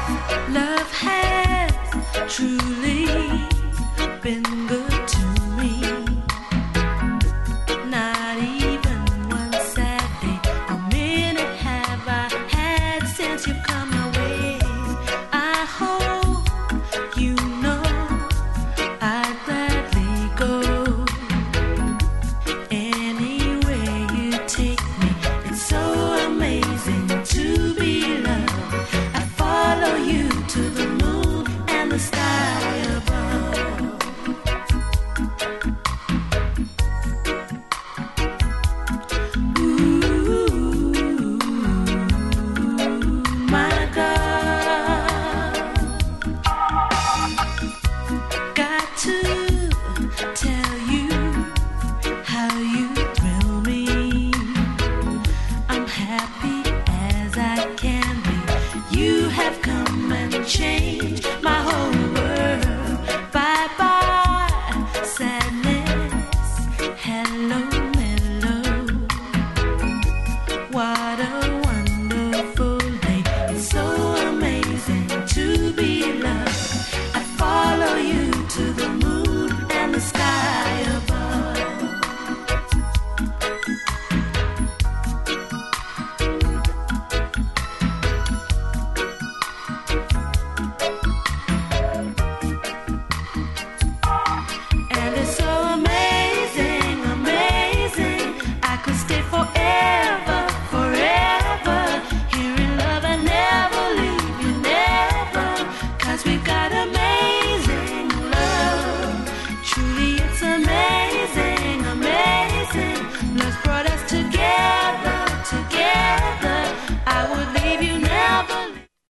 Love has truly been good to me. Not even one sad day or minute have I had since you've come my way. I hope you know I'd gladly go anywhere you take me. It's so amazing to be loved. I follow you to the moon and the sky.